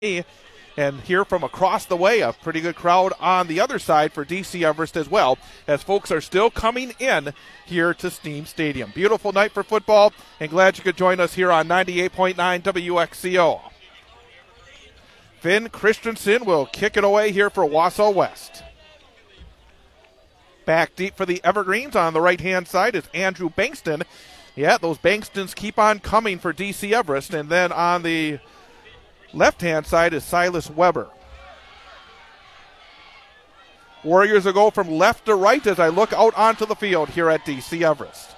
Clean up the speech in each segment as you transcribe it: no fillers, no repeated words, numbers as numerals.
And here from across the way, a pretty good crowd on the other side for DC Everest as well, as folks are still coming in here to Steam Stadium. Beautiful night for football, and glad you could join us here on 98.9 WXCO. Finn Christensen will kick it away here for Wausau West. Back deep for the Evergreens on the right-hand side is Andrew Bankston. Yeah, those Bankstons keep on coming for DC Everest, and then on the left-hand side is Silas Weber. Warriors will go from left to right as I look out onto the field here at DC Everest.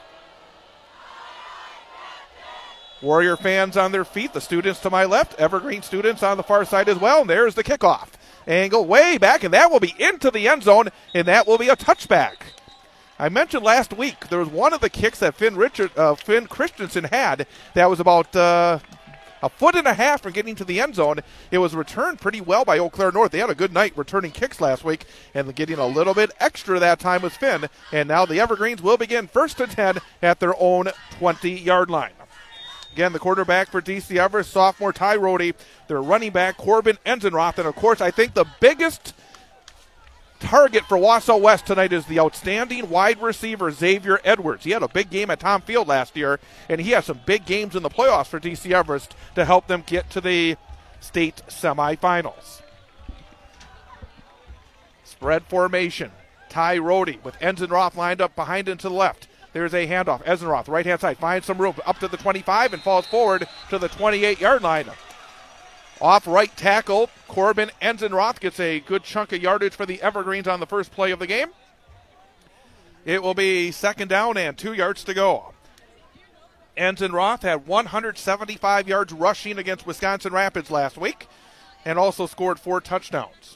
Warrior fans on their feet, the students to my left, Evergreen students on the far side as well, and there's the kickoff. Angle way back, and that will be into the end zone, and that will be a touchback. I mentioned last week there was one of the kicks that Finn Christensen had that was about a foot and a half from getting to the end zone. It was returned pretty well by Eau Claire North. They had a good night returning kicks last week, and getting a little bit extra that time was Finn. And now the Evergreens will begin 1st and 10 at their own 20-yard line. Again, the quarterback for DC Everest, sophomore Ty Rohde. Their running back, Corbin Enzenroth. And, of course, I think the biggest target for Wausau West tonight is the outstanding wide receiver Xavier Edwards. He had a big game at Tom Field last year, and he has some big games in the playoffs for DC Everest to help them get to the state semifinals. Spread formation. Ty Rohde with Enzenroth lined up behind and to the left. There's a handoff. Enzenroth, right-hand side, finds some room up to the 25 and falls forward to the 28-yard line. Off right tackle, Corbin Enzenroth gets a good chunk of yardage for the Evergreens on the first play of the game. It will be 2nd down and 2 yards to go. Enzenroth had 175 yards rushing against Wisconsin Rapids last week and also scored 4 touchdowns.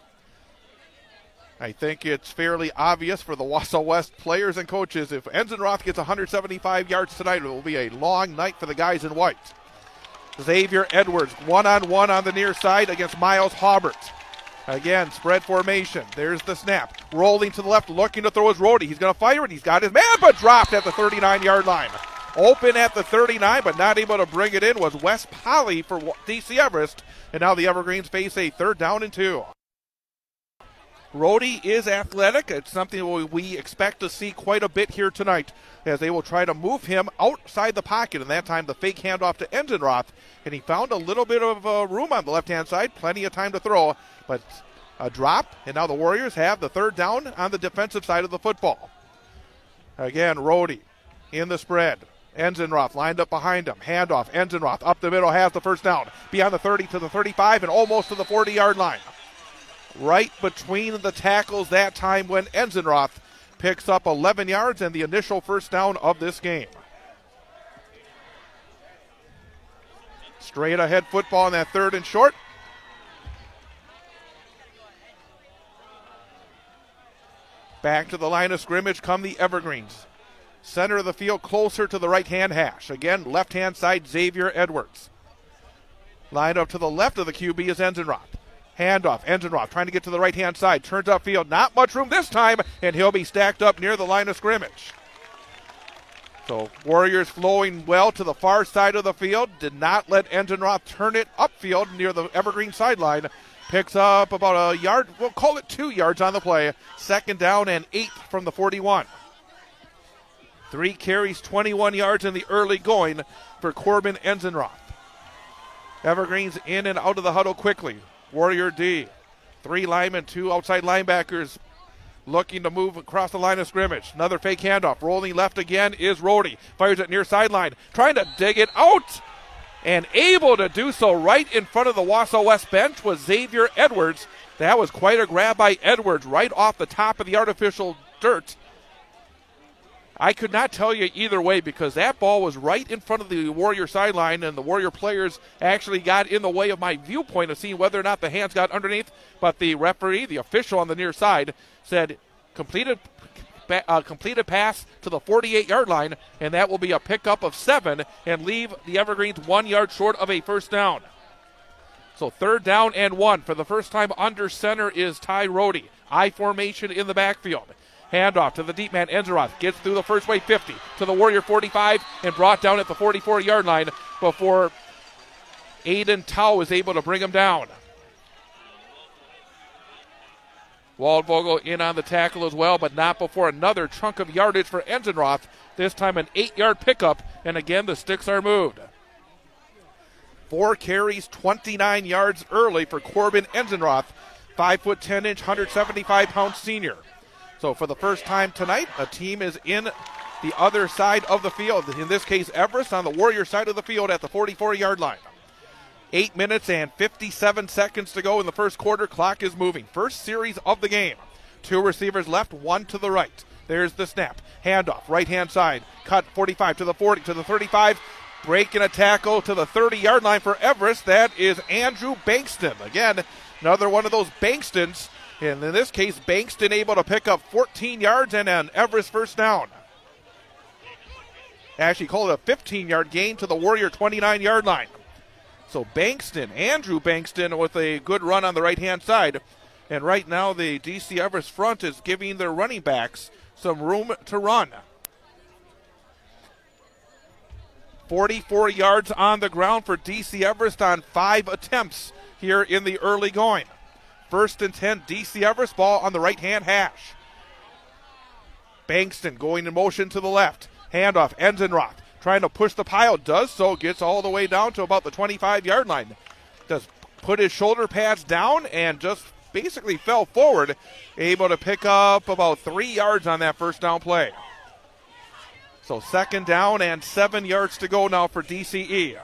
I think it's fairly obvious for the Wausau West players and coaches, if Enzenroth gets 175 yards tonight, it will be a long night for the guys in white. Xavier Edwards, one-on-one on the near side against Miles Haubert. Again, spread formation. There's the snap. Rolling to the left, looking to throw his Rohde. He's going to fire it. He's got his man, but dropped at the 39-yard line. Open at the 39, but not able to bring it in was Wes Polly for DC Everest. And now the Evergreens face a 3rd down and 2. Rohde is athletic. It's something we expect to see quite a bit here tonight as they will try to move him outside the pocket. And that time the fake handoff to Enzenroth. And he found a little bit of room on the left-hand side. Plenty of time to throw, but a drop. And now the Warriors have the 3rd down on the defensive side of the football. Again, Rohde in the spread. Enzenroth lined up behind him. Handoff. Enzenroth up the middle has the 1st down. Beyond the 30 to the 35 and almost to the 40-yard line. Right between the tackles that time when Enzenroth picks up 11 yards and the initial 1st down of this game. Straight ahead football on that 3rd and short. Back to the line of scrimmage come the Evergreens. Center of the field closer to the right-hand hash. Again, left-hand side Xavier Edwards. Lined up to the left of the QB is Enzenroth. Handoff, Enzenroth trying to get to the right-hand side. Turns upfield, not much room this time, and he'll be stacked up near the line of scrimmage. So Warriors flowing well to the far side of the field. Did not let Enzenroth turn it upfield near the Evergreen sideline. Picks up about a yard, we'll call it 2 yards on the play. 2nd down and 8 from the 41. 3 carries, 21 yards in the early going for Corbin Enzenroth. Evergreens in and out of the huddle quickly. Warrior D. 3 linemen, 2 outside linebackers looking to move across the line of scrimmage. Another fake handoff. Rolling left again is Rohde. Fires it near sideline. Trying to dig it out. And able to do so right in front of the Wausau West bench was Xavier Edwards. That was quite a grab by Edwards right off the top of the artificial dirt. I could not tell you either way because that ball was right in front of the Warrior sideline, and the Warrior players actually got in the way of my viewpoint of seeing whether or not the hands got underneath. But the referee, the official on the near side, said completed pass to the 48-yard line, and that will be a pickup of 7 and leave the Evergreens 1 yard short of a 1st down. So 3rd down and 1. For the first time under center is Ty Rohde. I formation in the backfield. Handoff to the deep man, Enzenroth. Gets through the first wave, 50 to the Warrior 45 and brought down at the 44-yard line before Aiden Tau is able to bring him down. Waldvogel in on the tackle as well, but not before another chunk of yardage for Enzenroth. This time an 8-yard pickup, and again the sticks are moved. 4 carries, 29 yards early for Corbin Enzenroth, 5'10", 175-pound senior. So for the first time tonight, a team is in the other side of the field. In this case, Everest on the Warrior side of the field at the 44-yard line. 8 minutes and 57 seconds to go in the first quarter. Clock is moving. First series of the game. 2 receivers left, 1 to the right. There's the snap. Handoff, right-hand side. Cut 45 to the 40 to the 35. Breaking a tackle to the 30-yard line for Everest. That is Andrew Bankston. Again, another one of those Bankstons. And in this case, Bankston able to pick up 14 yards and an Everest first down. Actually called it a 15-yard gain to the Warrior 29-yard line. So Bankston, Andrew Bankston with a good run on the right-hand side. And right now the DC Everest front is giving their running backs some room to run. 44 yards on the ground for DC Everest on 5 attempts here in the early going. 1st and 10, DC Everest, ball on the right-hand hash. Bankston going in motion to the left. Handoff, Enzenroth trying to push the pile, does so, gets all the way down to about the 25-yard line. Does put his shoulder pads down and just basically fell forward, able to pick up about 3 yards on that first down play. So 2nd down and 7 yards to go now for DCE.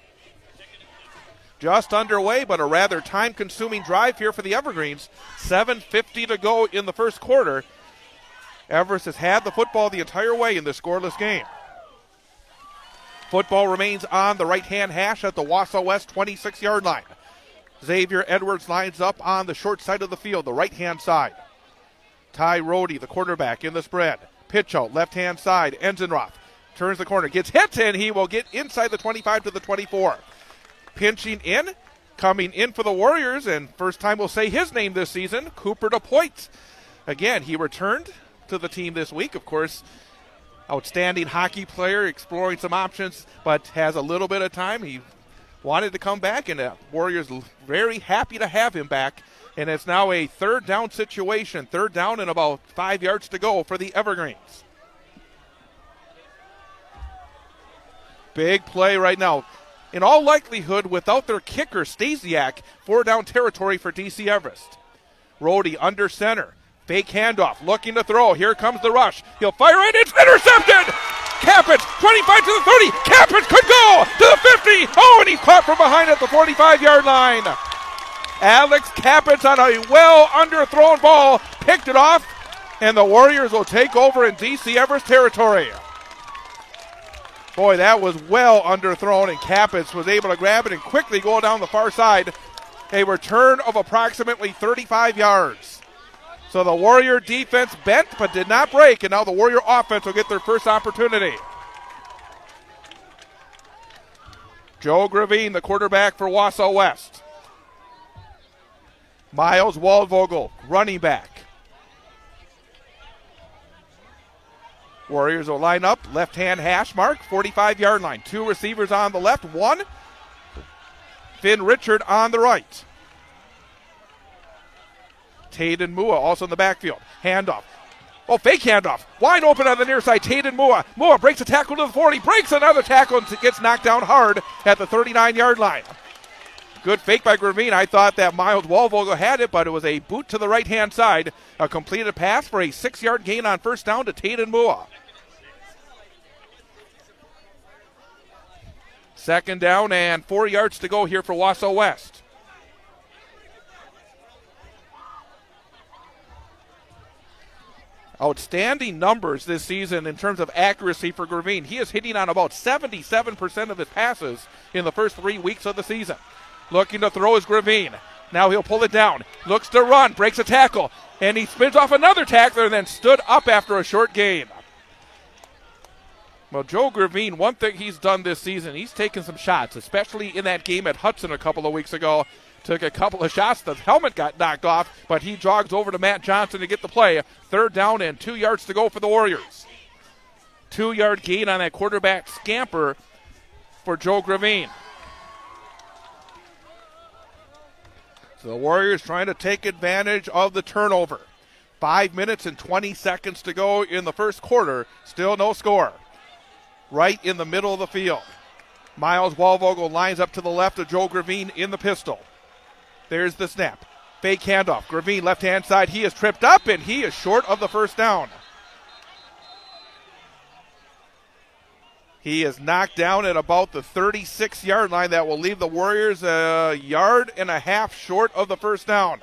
Just underway, but a rather time-consuming drive here for the Evergreens. 7:50 to go in the first quarter. Everest has had the football the entire way in this scoreless game. Football remains on the right-hand hash at the Wausau West 26-yard line. Xavier Edwards lines up on the short side of the field, the right-hand side. Ty Rohde, the quarterback, in the spread. Pitch out, left-hand side. Enzenroth turns the corner, gets hit, and he will get inside the 25 to the 24. Pinching in, coming in for the Warriors, and first time we'll say his name this season, Cooper DePoit. Again, he returned to the team this week, of course. Outstanding hockey player, exploring some options, but has a little bit of time. He wanted to come back, and the Warriors very happy to have him back. And it's now a 3rd down situation. 3rd down and about 5 yards to go for the Evergreens. Big play right now. In all likelihood, without their kicker, Stasiak, 4-down territory for DC Everest. Rohde under center. Fake handoff, looking to throw. Here comes the rush. He'll fire it. It's intercepted! Capich, 25 to the 30. Capich could go to the 50. Oh, and he's caught from behind at the 45-yard line. Alex Capich on a well-underthrown ball. Picked it off, and the Warriors will take over in DC Everest territory. Boy, that was well underthrown, and Capich was able to grab it and quickly go down the far side. A return of approximately 35 yards. So the Warrior defense bent but did not break, and now the Warrior offense will get their first opportunity. Joe Gravine, the quarterback for Wausau West. Miles Waldvogel, running back. Warriors will line up, left-hand hash mark, 45-yard line. 2 receivers on the left, 1. Finn Richard on the right. Tayden Mua also in the backfield. Handoff. Oh, fake handoff. Wide open on the near side. Tayden Mua. Mua breaks a tackle to the 40, breaks another tackle, and gets knocked down hard at the 39-yard line. Good fake by Gravine. I thought that Miles Waldvogel had it, but it was a boot to the right-hand side. A completed pass for a 6-yard gain on first down to Tayden Mua. 2nd down and 4 yards to go here for Wausau West. Outstanding numbers this season in terms of accuracy for Gravine. He is hitting on about 77% of his passes in the first 3 weeks of the season. Looking to throw is Gravine. Now he'll pull it down. Looks to run, breaks a tackle, and he spins off another tackler and then stood up after a short gain. Well, Joe Gravine, one thing he's done this season, he's taken some shots, especially in that game at Hudson a couple of weeks ago. Took a couple of shots. The helmet got knocked off, but he jogs over to Matt Johnson to get the play. 3rd down and 2 yards to go for the Warriors. 2-yard gain on that quarterback scamper for Joe Gravine. So the Warriors trying to take advantage of the turnover. 5 minutes and 20 seconds to go in the first quarter. Still no score. Right in the middle of the field. Miles Wallvogel lines up to the left of Joe Gravine in the pistol. There's the snap. Fake handoff. Gravine left-hand side. He is tripped up, and he is short of the first down. He is knocked down at about the 36-yard line. That will leave the Warriors a yard and a half short of the first down.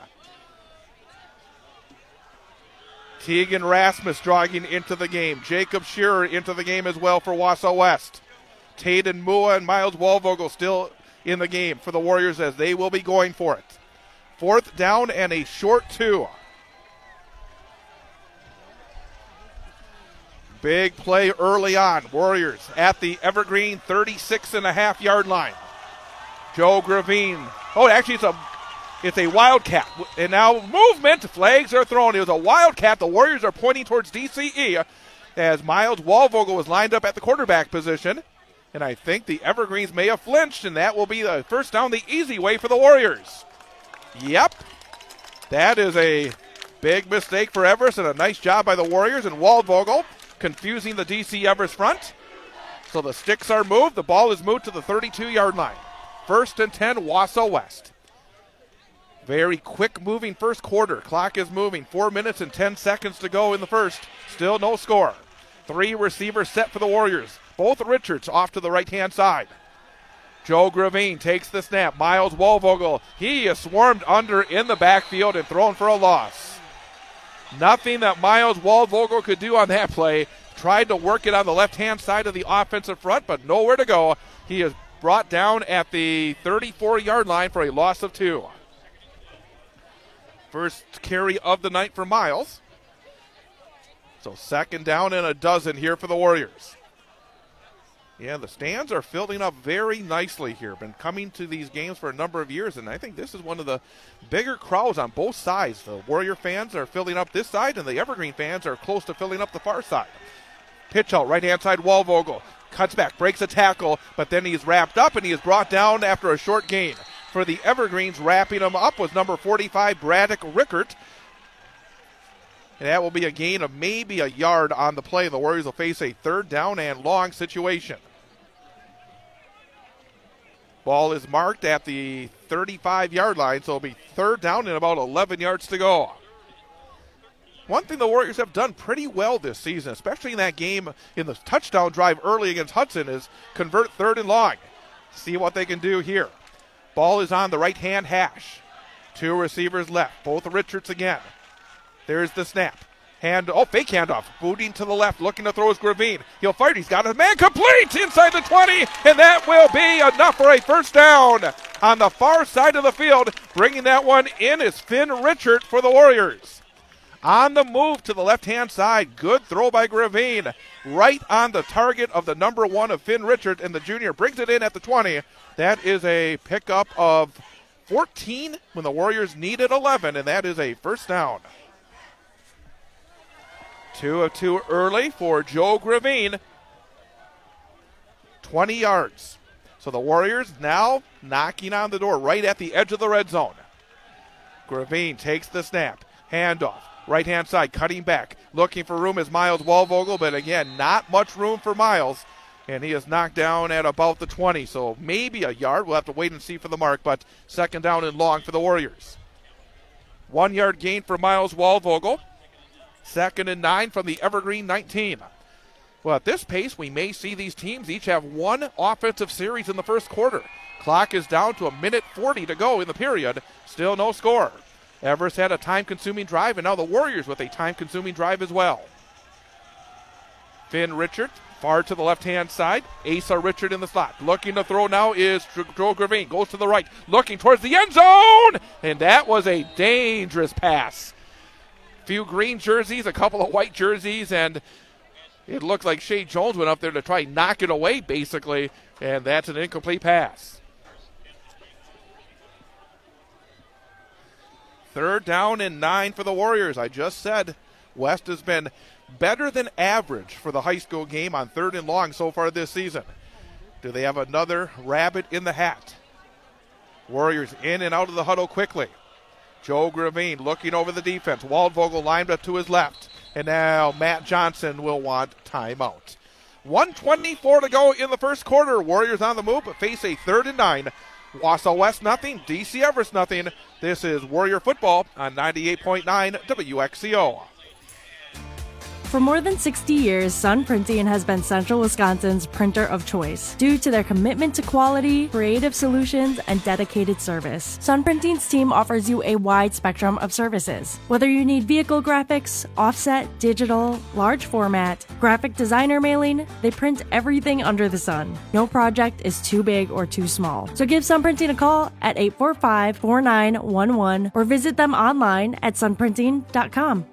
Tegan Rasmus jogging into the game. Jacob Shearer into the game as well for Wausau West. Taden Mua and Miles Wallvogel still in the game for the Warriors as they will be going for it. 4th down and a short 2. Big play early on. Warriors at the Evergreen 36.5-yard line. Joe Gravine. Oh, actually it's a wildcat. And now movement. Flags are thrown. It was a wildcat. The Warriors are pointing towards DCE as Miles Wallvogel was lined up at the quarterback position. And I think the Evergreens may have flinched, and that will be the first down the easy way for the Warriors. Yep. That is a big mistake for Everest, and a nice job by the Warriors and Wallvogel confusing the DC Everest front. So the sticks are moved. The ball is moved to the 32-yard line. 1st and 10, Wausau West. Very quick moving first quarter. Clock is moving. 4 minutes and 10 seconds to go in the first. Still no score. 3 receivers set for the Warriors. Both Richards off to the right-hand side. Joe Gravine takes the snap. Miles Wallvogel, he is swarmed under in the backfield and thrown for a loss. Nothing that Miles Wallvogel could do on that play. Tried to work it on the left-hand side of the offensive front, but nowhere to go. He is brought down at the 34-yard line for a loss of 2. First carry of the night for Miles. So 2nd down and a dozen here for the Warriors. Yeah, the stands are filling up very nicely here. Been coming to these games for a number of years, and I think this is one of the bigger crowds on both sides. The Warrior fans are filling up this side, and the Evergreen fans are close to filling up the far side. Pitch out, right-hand side, Wallvogel. Cuts back, breaks a tackle, but then he's wrapped up, and he is brought down after a short gain. For the Evergreens, wrapping him up was number 45, Braddock Rickert. And that will be a gain of maybe a yard on the play. The Warriors will face a 3rd down and long situation. Ball is marked at the 35-yard line, so it'll be 3rd down and about 11 yards to go. One thing the Warriors have done pretty well this season, especially in that game in the touchdown drive early against Hudson, is convert 3rd and long. See what they can do here. Ball is on the right-hand hash. 2 receivers left, both Richards again. There's the snap. Fake handoff. Booting to the left, looking to throw his Gravine. He'll fire. He's got his man complete inside the 20, and that will be enough for a first down on the far side of the field. Bringing that one in is Finn Richard for the Warriors. On the move to the left-hand side. Good throw by Gravine. Right on the target of the number 1 of Finn Richard, and the junior brings it in at the 20. That is a pickup of 14 when the Warriors needed 11, and that is a first down. 2 of 2 early for Joe Gravine. 20 yards. So the Warriors now knocking on the door right at the edge of the red zone. Gravine takes the snap. Handoff. Right-hand side, cutting back. Looking for room is Miles Wallvogel, but again, not much room for Miles. And he is knocked down at about the 20, so maybe a yard. We'll have to wait and see for the mark, but 2nd down and long for the Warriors. 1 yard gain for Miles Wallvogel. 2nd and 9 from the Evergreen 19. Well, at this pace, we may see these teams each have 1 offensive series in the first quarter. Clock is down to 1:40 to go in the period. Still no score. Everest had a time-consuming drive, and now the Warriors with a time-consuming drive as well. Finn Richard, far to the left-hand side. Asa Richard in the slot. Looking to throw now is Joe Gravine. Goes to the right, looking towards the end zone, and that was a dangerous pass. Few green jerseys, a couple of white jerseys, and it looked like Shea Jones went up there to try and knock it away, basically, and that's an incomplete pass. 3rd down and 9 for the Warriors. I just said West has been better than average for the high school game on 3rd and long so far this season. Do they have another rabbit in the hat? Warriors in and out of the huddle quickly. Joe Gravine looking over the defense. Waldvogel lined up to his left. And now Matt Johnson will want timeout. 1:24 to go in the first quarter. Warriors on the move, but face a 3rd and 9. Wausau West nothing, DC Everest nothing. This is Warrior football on 98.9 WXCO. For more than 60 years, Sun Printing has been Central Wisconsin's printer of choice due to their commitment to quality, creative solutions, and dedicated service. Sun Printing's team offers you a wide spectrum of services. Whether you need vehicle graphics, offset, digital, large format, graphic designer mailing, they print everything under the sun. No project is too big or too small. So give Sun Printing a call at 845-4911 or visit them online at sunprinting.com.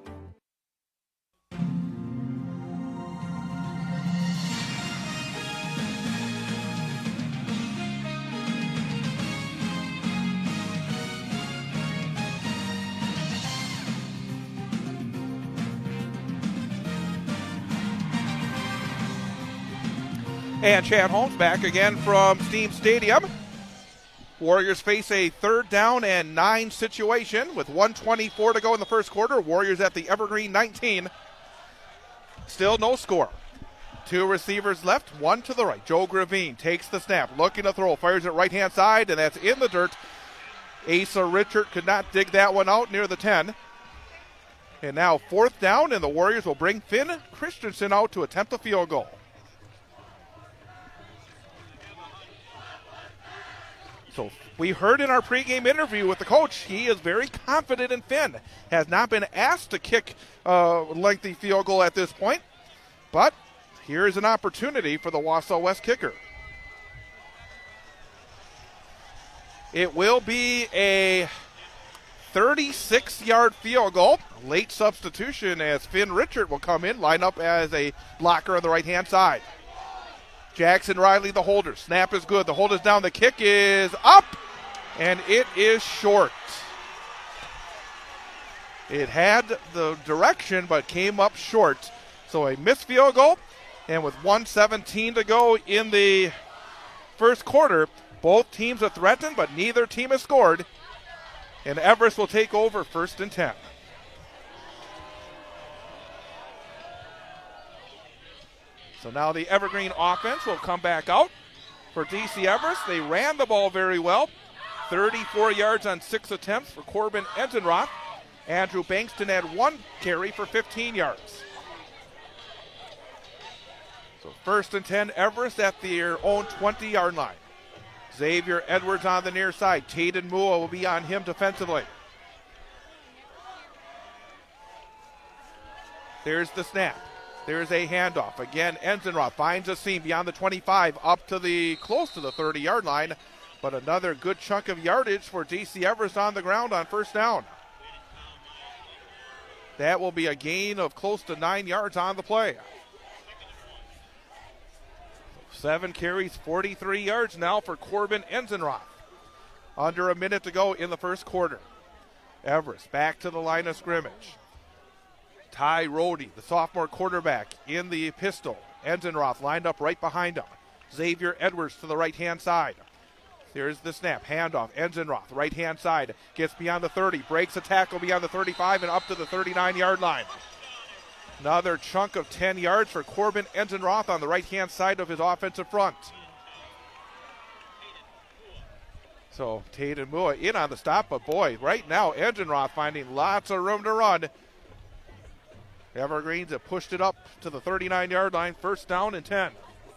And Chad Holmes back again from Steam Stadium. Warriors face a 3rd down and 9 situation with 1:24 to go in the first quarter. Warriors at the Evergreen 19. Still no score. 2 receivers left, 1 to the right. Joe Gravine takes the snap, looking to throw, fires it right-hand side, and that's in the dirt. Asa Richard could not dig that one out near the 10. And now 4th down, and the Warriors will bring Finn Christensen out to attempt a field goal. So we heard in our pregame interview with the coach, he is very confident in Finn. Has not been asked to kick a lengthy field goal at this point. But here is an opportunity for the Wausau West kicker. It will be a 36-yard field goal. Late substitution as Finn Richard will come in, line up as a blocker on the right-hand side. Jackson Riley, the holder. Snap is good. The hold is down. The kick is up, and it is short. It had the direction, but came up short. So a missed field goal, and with 1:17 to go in the first quarter, both teams have threatened, but neither team has scored. And Everest will take over 1st and 10. So now the Evergreen offense will come back out for DC Everest. They ran the ball very well. 34 yards on 6 attempts for Corbin Entenroth. Andrew Bankston had 1 carry for 15 yards. So 1st and 10, Everest at their own 20-yard line. Xavier Edwards on the near side. Taden Mua will be on him defensively. There's the snap. There's a handoff. Again, Enzenroth finds a seam beyond the 25 up to the close to the 30-yard line. But another good chunk of yardage for DC Everest on the ground on 1st down. That will be a gain of close to 9 yards on the play. 7 carries, 43 yards now for Corbin Enzenroth. Under a minute to go in the first quarter. Everest back to the line of scrimmage. Ty Rohde, the sophomore quarterback, in the pistol. Enzenroth lined up right behind him. Xavier Edwards to the right-hand side. There's the snap, handoff. Enzenroth, right-hand side, gets beyond the 30, breaks a tackle beyond the 35 and up to the 39-yard line. Another chunk of 10 yards for Corbin Enzenroth on the right-hand side of his offensive front. So Taden Mua in on the stop, but boy, right now Enzenroth finding lots of room to run. Evergreens have pushed it up to the 39-yard line, 1st down and 10.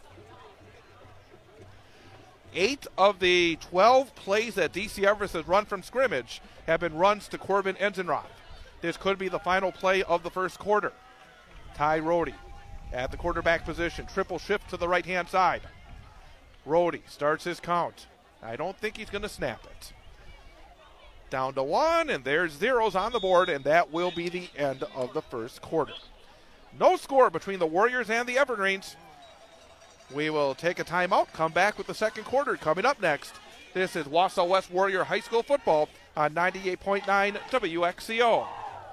8 of the 12 plays that DC Everest has run from scrimmage have been runs to Corbin Enzenroth. This could be the final play of the first quarter. Ty Rohde at the quarterback position. Triple shift to the right-hand side. Rohde starts his count. I don't think he's going to snap it. Down to 1, and there's zeros on the board, and that will be the end of the first quarter. No score between the Warriors and the Evergreens. We will take a timeout, come back with the second quarter coming up next. This is Wausau West Warrior High School football on 98.9 WXCO.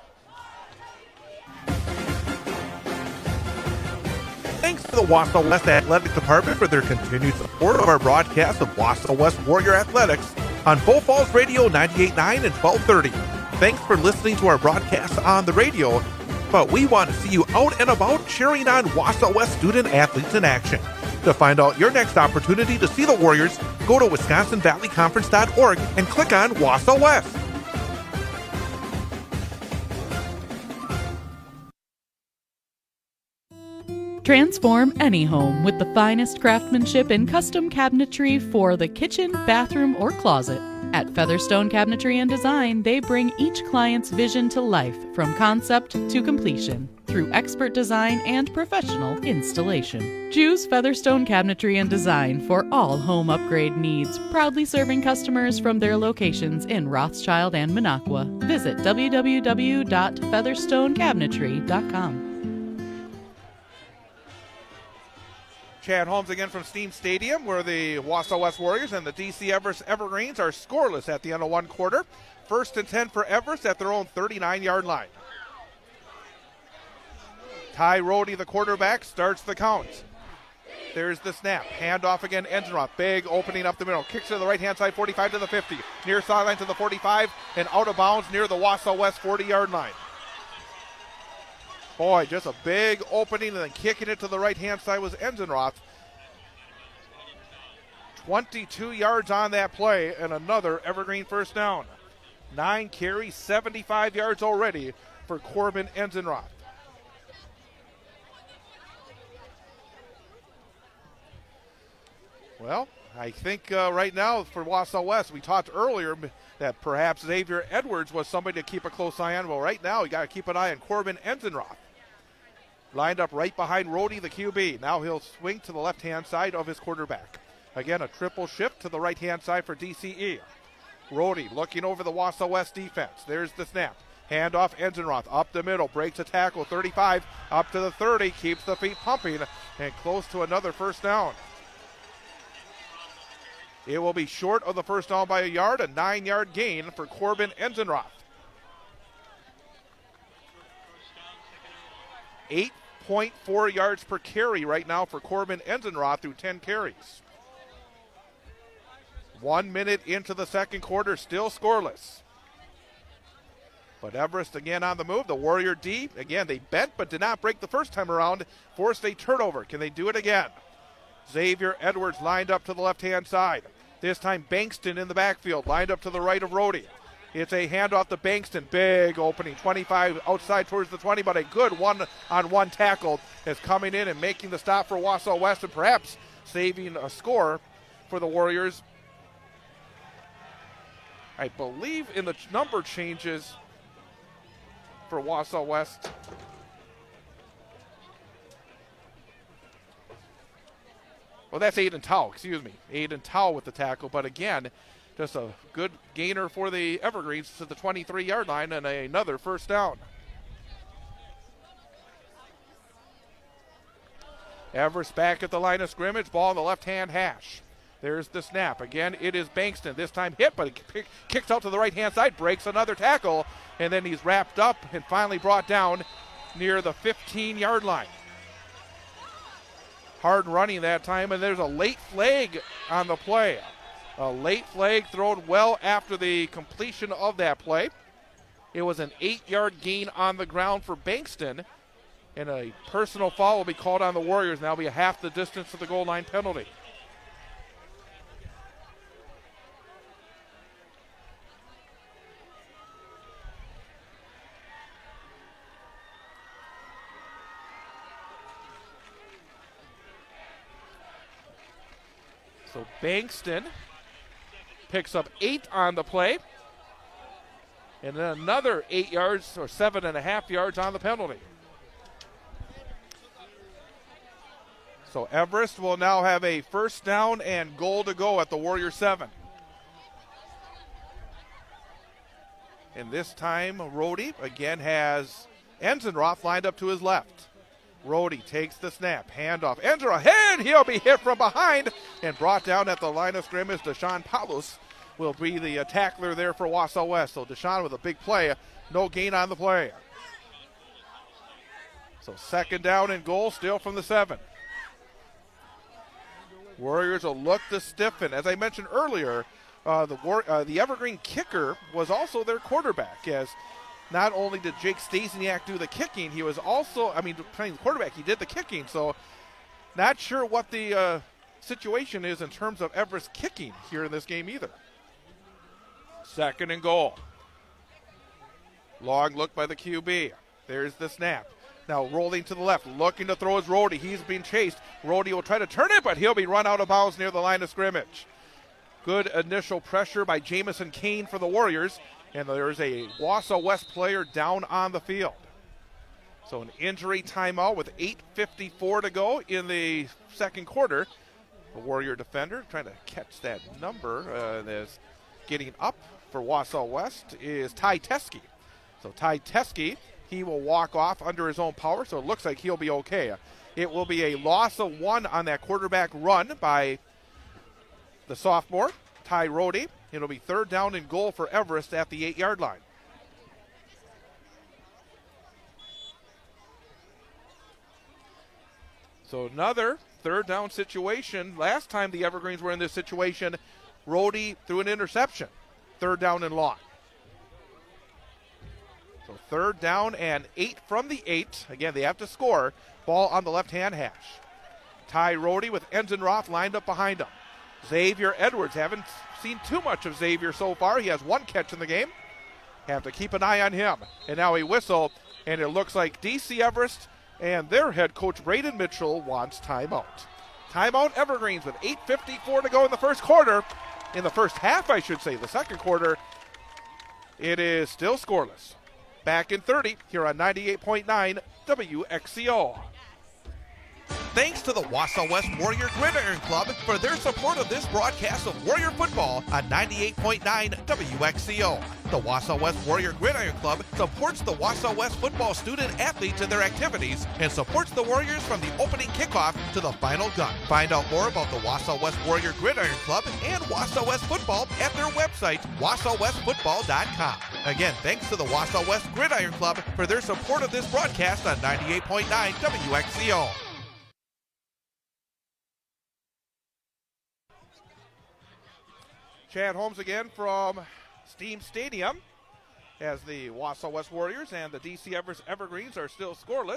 Thanks to the Wausau West Athletic Department for their continued support of our broadcast of Wausau West Warrior Athletics on Bull Falls Radio 98.9 and 1230. Thanks for listening to our broadcast on the radio, but we want to see you out and about cheering on Wausau West student athletes in action. To find out your next opportunity to see the Warriors, go to WisconsinValleyConference.org and click on Wausau West. Transform any home with the finest craftsmanship in custom cabinetry for the kitchen, bathroom, or closet. At Featherstone Cabinetry and Design, they bring each client's vision to life from concept to completion through expert design and professional installation. Choose Featherstone Cabinetry and Design for all home upgrade needs, proudly serving customers from their locations in Rothschild and Minocqua. Visit www.featherstonecabinetry.com. Chad Holmes again from Steam Stadium, where the Wausau West Warriors and the DC Everest Evergreens are scoreless at the end of one quarter. 1st and 10 for Everest at their own 39-yard line. Ty Rohde, the quarterback, starts the count. There's the snap. Handoff again, Enzenroth. Big opening up the middle. Kicks to the right-hand side, 45 to the 50. Near sideline to the 45, and out of bounds near the Wausau West 40-yard line. Boy, just a big opening, and then kicking it to the right-hand side was Enzenroth. 22 yards on that play, and another Evergreen first down. 9 carries, 75 yards already for Corbin Enzenroth. Well, I think right now for Wausau West, we talked earlier that perhaps Xavier Edwards was somebody to keep a close eye on. Well, right now, you got to keep an eye on Corbin Enzenroth. Lined up right behind Rohde, the QB. Now he'll swing to the left-hand side of his quarterback. Again, a triple shift to the right-hand side for DCE. Rohde looking over the Wausau West defense. There's the snap. Handoff, Enzenroth up the middle. Breaks a tackle, 35, up to the 30. Keeps the feet pumping, and close to another first down. It will be short of the first down by a yard, a 9-yard gain for Corbin Enzenroth. 8.4 yards per carry right now for Corbin Enzenroth through 10 carries. 1 minute into the second quarter, still scoreless. But Everest again on the move. The Warrior D, again, they bent but did not break the first time around. Forced a turnover. Can they do it again? Xavier Edwards lined up to the left-hand side. This time Bankston in the backfield, lined up to the right of Rohde. It's a handoff to Bankston. Big opening, 25 outside towards the 20, but a good one-on-one tackle is coming in and making the stop for Wausau West and perhaps saving a score for the Warriors. I believe in the number changes for Wausau West. Well, that's Aiden Tao, excuse me. Aiden Tao with the tackle, but again, just a good gainer for the Evergreens to the 23-yard line and another first down. Everest back at the line of scrimmage, ball on the left-hand hash. There's the snap. Again, it is Bankston. This time hit, but it kicks out to the right-hand side, breaks another tackle, and then he's wrapped up and finally brought down near the 15-yard line. Hard running that time, and there's a late flag on the play. A late flag thrown well after the completion of that play. It was an 8-yard gain on the ground for Bankston, and a personal foul will be called on the Warriors. Now be a half the distance to the goal line penalty. So Bankston picks up 8 on the play. And then another 8 yards or 7.5 yards on the penalty. So Everest will now have a first down and goal to go at the Warrior 7. And this time Rohde again has Enzenroth lined up to his left. Rohde takes the snap, handoff, Enzenroth, and he'll be hit from behind and brought down at the line of scrimmage. Deshaun Paulus will be the tackler there for Wausau West. So Deshaun with a big play, no gain on the play. So second down and goal still from the 7. Warriors will look to stiffen. As I mentioned earlier, the Evergreen kicker was also their quarterback, as not only did Jake Stasiak do the kicking, he was also, playing the quarterback, he did the kicking. So not sure what the situation is in terms of Everest kicking here in this game either. 2nd and goal. Long look by the QB. There's the snap. Now rolling to the left, looking to throw his Rhodey. He's being chased. Rhodey will try to turn it, but he'll be run out of bounds near the line of scrimmage. Good initial pressure by Jamison Kane for the Warriors. And there's a Wausau West player down on the field. So an injury timeout with 8:54 to go in the second quarter. The Warrior defender trying to catch that number. That's getting up for Wausau West is Ty Teske. So Ty Teske, he will walk off under his own power, so it looks like he'll be okay. It will be a loss of 1 on that quarterback run by the sophomore, Ty Rhodey. It'll be 3rd down and goal for Everest at the 8-yard line. So another 3rd down situation. Last time the Evergreens were in this situation, Rhodey threw an interception. 3rd down and long. So 3rd down and 8 from the 8. Again, they have to score. Ball on the left-hand hash. Ty Rhodey with Enzenroth lined up behind him. Xavier Edwards, haven't seen too much of Xavier so far. He has 1 catch in the game. Have to keep an eye on him. And now a whistle, and it looks like DC Everest and their head coach, Braden Mitchell, wants timeout. Timeout Evergreens with 8:54 to go in the first quarter. In the first half, I should say. The second quarter, it is still scoreless. Back in 30 here on 98.9 WXCO. Thanks to the Wausau West Warrior Gridiron Club for their support of this broadcast of Warrior football on 98.9 WXCO. The Wausau West Warrior Gridiron Club supports the Wausau West football student athletes in their activities and supports the Warriors from the opening kickoff to the final gun. Find out more about the Wausau West Warrior Gridiron Club and Wausau West football at their website, wausauwestfootball.com. Again, thanks to the Wausau West Gridiron Club for their support of this broadcast on 98.9 WXCO. Chad Holmes again from Steam Stadium as the Wausau West Warriors and the DC Everest Evergreens are still scoreless.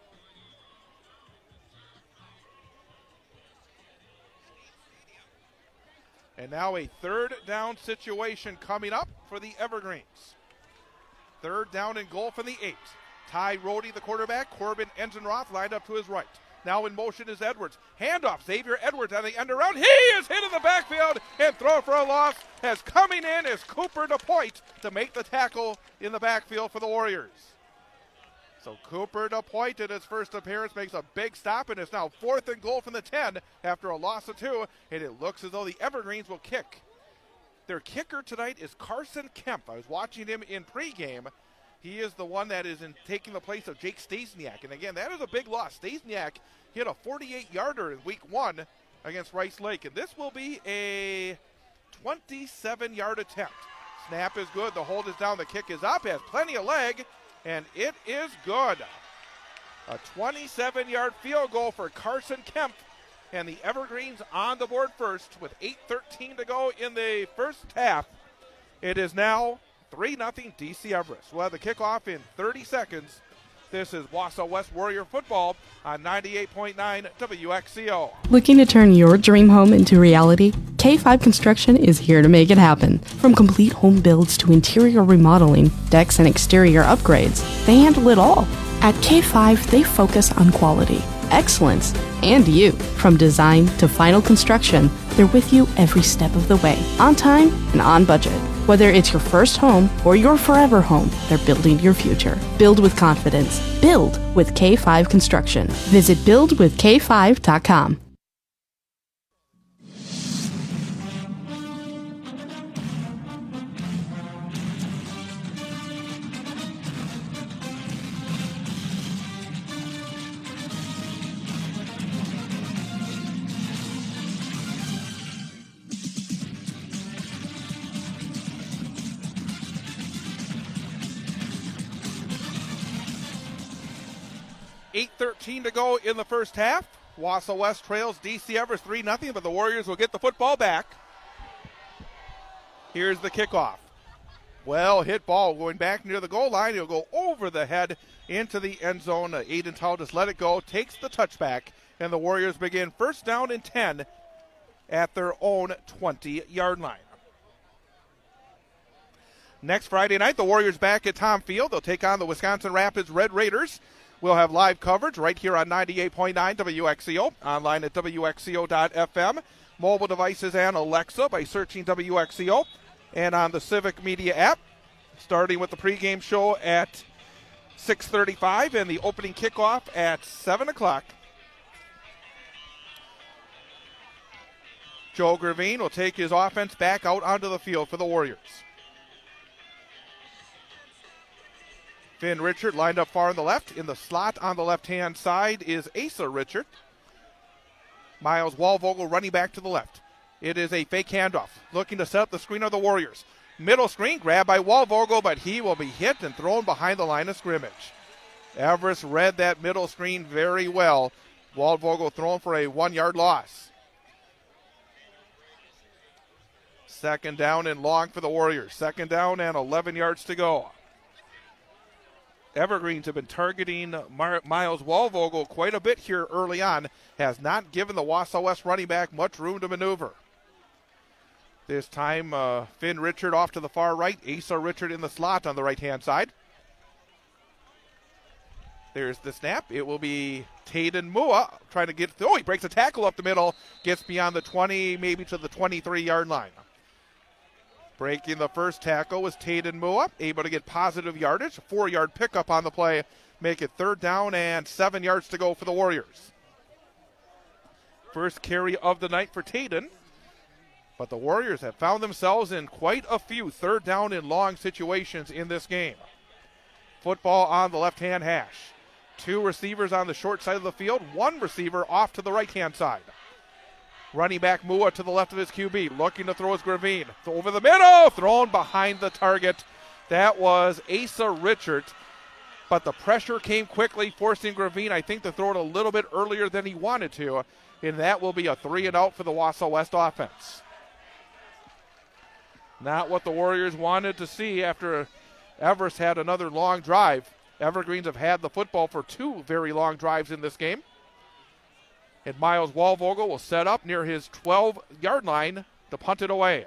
And now a 3rd down situation coming up for the Evergreens. 3rd down and goal from the 8. Ty Rhodey, the quarterback. Corbin Enzenroth lined up to his right. Now in motion is Edwards. Handoff, Xavier Edwards on the end around. He is hit in the backfield and throw for a loss. As coming in is Cooper DePoit to make the tackle in the backfield for the Warriors. So Cooper DePoit in his first appearance makes a big stop, and it's now 4th and goal from the 10 after a loss of 2. And it looks as though the Evergreens will kick. Their kicker tonight is Carson Kemp. I was watching him in pregame. He is the one that is taking the place of Jake Stasiak. And again, that is a big loss. Stasiak hit a 48-yarder in week 1 against Rice Lake. And this will be a 27-yard attempt. Snap is good. The hold is down. The kick is up. Has plenty of leg. And it is good. A 27-yard field goal for Carson Kemp. And the Evergreens on the board first with 8:13 to go in the first half. It is now 3-0 DC Everest. We'll have the kickoff in 30 seconds. This is Wausau West Warrior football on 98.9 WXCO. Looking to turn your dream home into reality? K5 Construction is here to make it happen. From complete home builds to interior remodeling, decks and exterior upgrades, they handle it all. At K5, they focus on quality, excellence, and you. From design to final construction, they're with you every step of the way, on time and on budget. Whether it's your first home or your forever home, they're building your future. Build with confidence. Build with K5 Construction. Visit buildwithk5.com. .13 to go in the first half. Wausau West trails DC Everest 3-0, but the Warriors will get the football back. Here's the kickoff. Well hit ball going back near the goal line. It'll go over the head into the end zone. Aiden Tao just let it go, takes the touchback, and the Warriors begin first down and 10 at their own 20-yard line. Next Friday night, the Warriors back at Tom Field. They'll take on the Wisconsin Rapids Red Raiders. We'll have live coverage right here on 98.9 WXCO, online at WXCO.FM, mobile devices and Alexa by searching WXCO, and on the Civic Media app, starting with the pregame show at 6:35 and the opening kickoff at 7 o'clock. Joe Gravine will take his offense back out onto the field for the Warriors. Finn Richard lined up far on the left. In the slot on the left-hand side is Asa Richard. Miles Wallvogel running back to the left. It is a fake handoff. Looking to set up the screen of the Warriors. Middle screen, grabbed by Wallvogel, but he will be hit and thrown behind the line of scrimmage. Everest read that middle screen very well. Wallvogel thrown for a 1-yard loss. Second down and long for the Warriors. Second down and 11 yards to go. Evergreens have been targeting Miles Wallvogel quite a bit here early on. Has not given the Wausau West running back much room to maneuver. This time, Finn Richard off to the far right. Asa Richard in the slot on the right-hand side. There's the snap. It will be Tayden Mua trying to get... Oh, he breaks a tackle up the middle. Gets beyond the 20, maybe to the 23-yard line. Breaking the first tackle was Tayden Mua, able to get positive yardage. 4-yard pickup on the play. Make it third down and 7 yards to go for the Warriors. First carry of the night for Tayden. But the Warriors have found themselves in quite a few third down and long situations in this game. Football on the left-hand hash. 2 receivers on the short side of the field. 1 receiver off to the right-hand side. Running back Mua to the left of his QB. Looking to throw his Gravine. Over the middle. Thrown behind the target. That was Asa Richard. But the pressure came quickly, forcing Gravine, I think, to throw it a little bit earlier than he wanted to. And that will be a 3-and-out for the Wausau West offense. Not what the Warriors wanted to see after Everest had another long drive. Evergreens have had the football for 2 very long drives in this game. And Miles Wallvogel will set up near his 12-yard line to punt it away.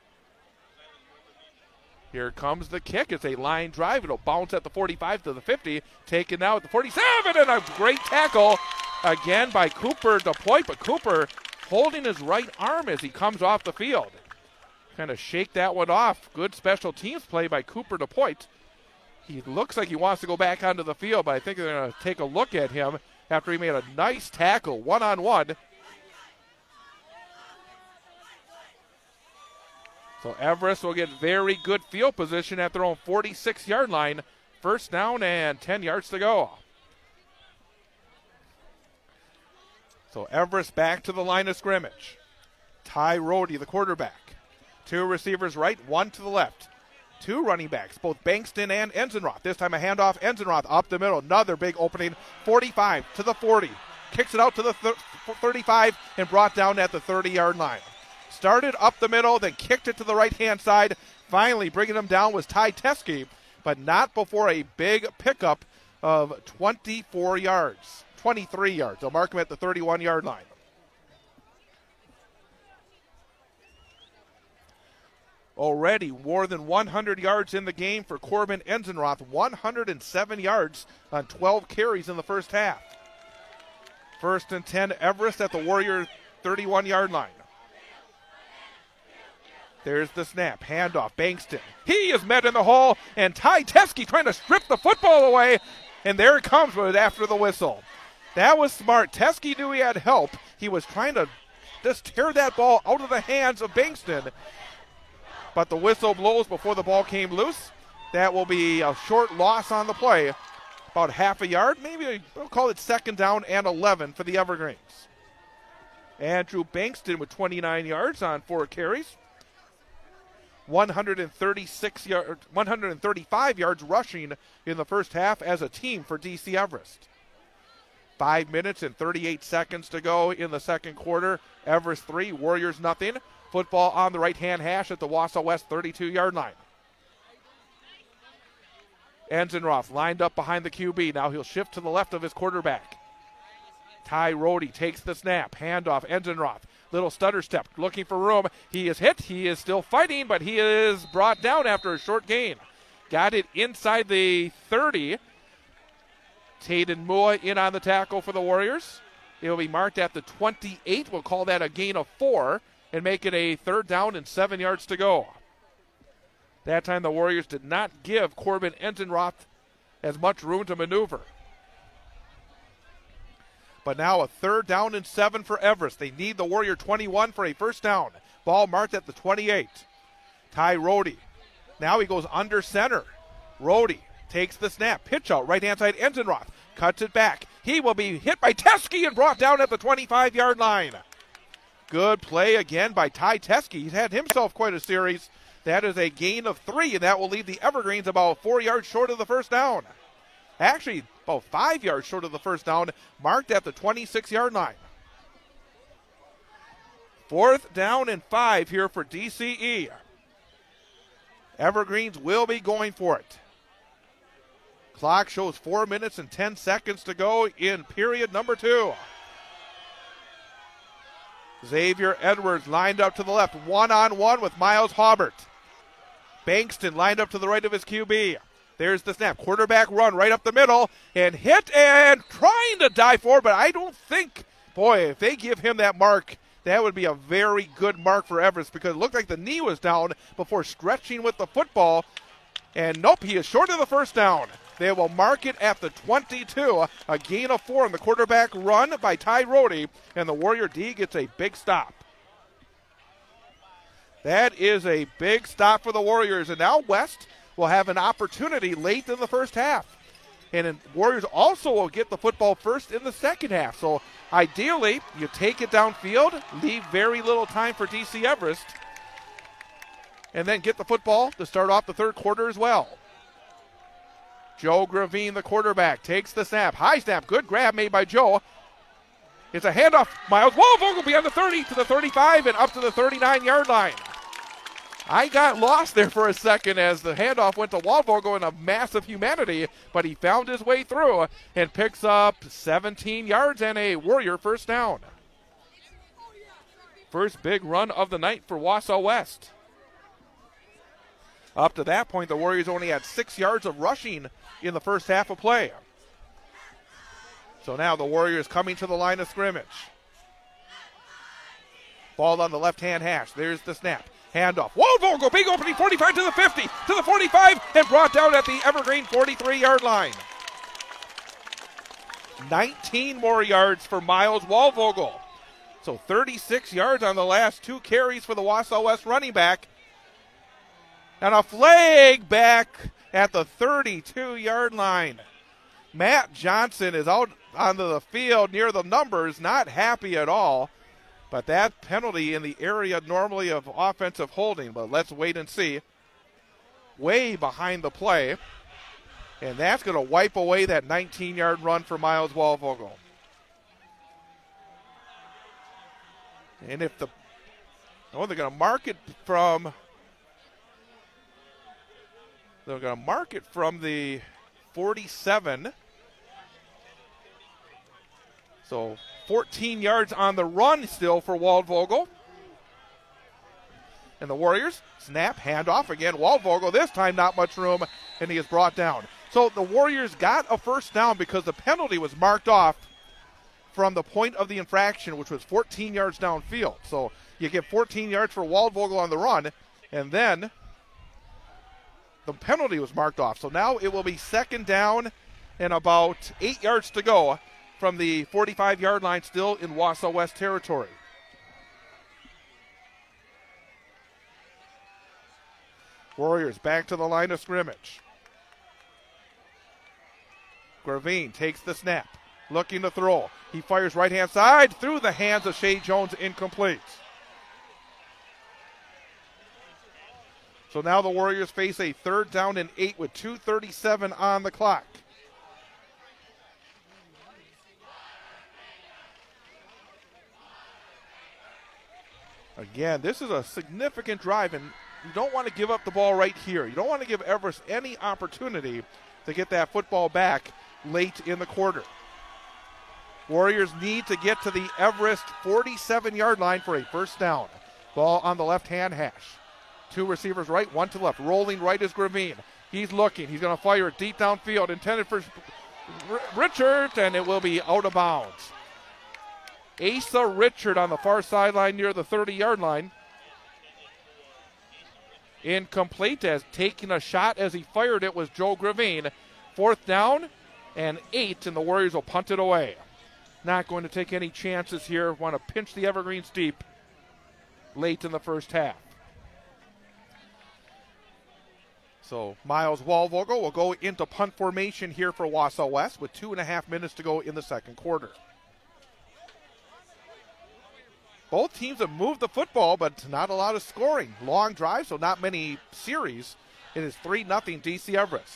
Here comes the kick. It's a line drive. It'll bounce at the 45 to the 50. Taken now at the 47, and a great tackle again by Cooper DePoit. But Cooper holding his right arm as he comes off the field. Kind of shake that one off. Good special teams play by Cooper DePoit. He looks like he wants to go back onto the field, but I think they're going to take a look at him after he made a nice tackle, one-on-one. So Everest will get very good field position at their own 46-yard line. First down and 10 yards to go. So Everest back to the line of scrimmage. Ty Rohde, the quarterback. 2 receivers right, 1 to the left. 2 running backs, both Bankston and Enzenroth. This time a handoff, Enzenroth up the middle. Another big opening, 45 to the 40. Kicks it out to the 35 and brought down at the 30-yard line. Started up the middle, then kicked it to the right-hand side. Finally bringing him down was Ty Teske, but not before a big pickup of 23 yards. They'll mark him at the 31-yard line. Already more than 100 yards in the game for Corbin Enzenroth. 107 yards on 12 carries in the first half. First and 10, Everest at the Warrior 31-yard line. There's the snap. Handoff. Bankston. He is met in the hole, and Ty Teske trying to strip the football away. And there it comes with after the whistle. That was smart. Teske knew he had help. He was trying to just tear that ball out of the hands of Bankston. But the whistle blows before the ball came loose. That will be a short loss on the play. About half a yard. Maybe we'll call it second down and 11 for the Evergreens. Andrew Bankston with 29 yards on 4 carries. 135 yards rushing in the first half as a team for DC Everest. 5 minutes and 38 seconds to go in the second quarter. Everest 3, Warriors nothing. Football on the right-hand hash at the Wausau West 32-yard line. Enzenroth lined up behind the QB. Now he'll shift to the left of his quarterback. Ty Rohde takes the snap. Handoff, Enzenroth. Little stutter step, looking for room. He is hit. He is still fighting, but he is brought down after a short gain. Got it inside the 30. Taden Mua in on the tackle for the Warriors. It will be marked at the 28. We'll call that a gain of 4 and make it a 3rd down and 7 yards to go. That time the Warriors did not give Corbin Enzenroth as much room to maneuver. But now a 3rd down and 7 for Everest. They need the Warrior 21 for a 1st down. Ball marked at the 28. Ty Rohde. Now he goes under center. Rohde takes the snap. Pitch out, right-hand side, Enzenroth. Cuts it back. He will be hit by Teske and brought down at the 25-yard line. Good play again by Ty Teske. He's had himself quite a series. That is a gain of 3, and that will leave the Evergreens about 4 yards short of the 1st down. Actually, about 5 yards short of the 1st down, marked at the 26-yard line. 4th down and 5 here for DCE. Evergreens will be going for it. Clock shows 4 minutes and 10 seconds to go in period number 2. Xavier Edwards lined up to the left, one-on-one with Miles Haubert. Bankston lined up to the right of his QB. There's the snap. Quarterback run right up the middle and hit and trying to dive forward, but I don't think, boy, if they give him that mark, that would be a very good mark for Everest because it looked like the knee was down before stretching with the football. And nope, he is short of the 1st down. They will mark it at the 22, a gain of 4 on the quarterback run by Ty Rohde, and the Warrior D gets a big stop. That is a big stop for the Warriors, and now West will have an opportunity late in the 1st half. And Warriors also will get the football first in the 2nd half. So ideally, you take it downfield, leave very little time for DC Everest, and then get the football to start off the 3rd quarter as well. Joe Gravine, the quarterback, takes the snap. High snap, good grab made by Joe. It's a handoff. Miles Waldvogel beyond the 30 to the 35 and up to the 39-yard line. I got lost there for a second as the handoff went to Waldvogel in a massive humanity, but he found his way through and picks up 17 yards and a Warrior 1st down. First big run of the night for Wausau West. Up to that point, the Warriors only had 6 yards of rushing in the 1st half of play. So now the Warriors coming to the line of scrimmage. Ball on the left-hand hash. There's the snap. Handoff. Waldvogel, big opening, 45 to the 50, to the 45, and brought down at the Evergreen 43-yard line. 19 more yards for Miles Waldvogel. So 36 yards on the last 2 carries for the Wausau West running back. And a flag back at the 32-yard line. Matt Johnson is out onto the field near the numbers, not happy at all. But that penalty in the area normally of offensive holding. But let's wait and see. Way behind the play. And that's going to wipe away that 19-yard run for Miles Waldvogel. And if they're going to mark it from... They're going to mark it from the 47. So 14 yards on the run still for Waldvogel. And the Warriors snap, handoff again. Waldvogel, this time not much room, and he is brought down. So the Warriors got a 1st down because the penalty was marked off from the point of the infraction, which was 14 yards downfield. So you get 14 yards for Waldvogel on the run, and then the penalty was marked off. So now it will be 2nd down and about 8 yards to go from the 45-yard line, still in Wausau West territory. Warriors back to the line of scrimmage. Gravine takes the snap, looking to throw. He fires right-hand side through the hands of Shea Jones, incomplete. So now the Warriors face a 3rd down and 8 with 2:37 on the clock. Again, this is a significant drive, and you don't want to give up the ball right here. You don't want to give Everest any opportunity to get that football back late in the quarter. Warriors need to get to the Everest 47-yard line for a first down. Ball on the left-hand hash. Two receivers right, one to left. Rolling right is Gravine. He's looking. He's going to fire it deep downfield. Intended for Richard, and it will be out of bounds. Asa Richard on the far sideline near the 30-yard line. Incomplete, as taking a shot as he fired it was Joe Gravine. Fourth down and 8, and the Warriors will punt it away. Not going to take any chances here. Want to pinch the Evergreens deep late in the first half. So Miles Wallvogel will go into punt formation here for Wausau West with 2.5 minutes to go in the second quarter. Both teams have moved the football, but not a lot of scoring. Long drive, so not many series. It is 3-0 DC Everest.